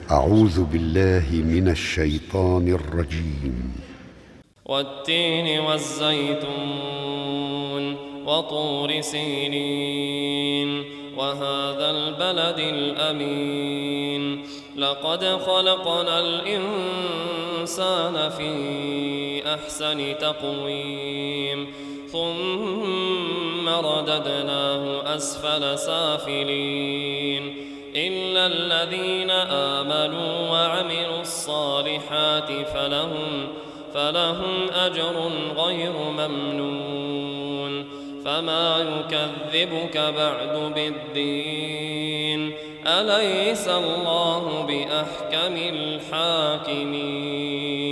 أعوذ بالله من الشيطان الرجيم. والتين والزيتون وطور سينين وهذا البلد الأمين لقد خلقنا الإنسان في أحسن تقويم ثم رددناه أسفل سافلين إلا الذين آمنوا وعملوا الصالحات فلهم أجر غير ممنون فما يكذبك بعد بالدين أليس الله بأحكم الحاكمين.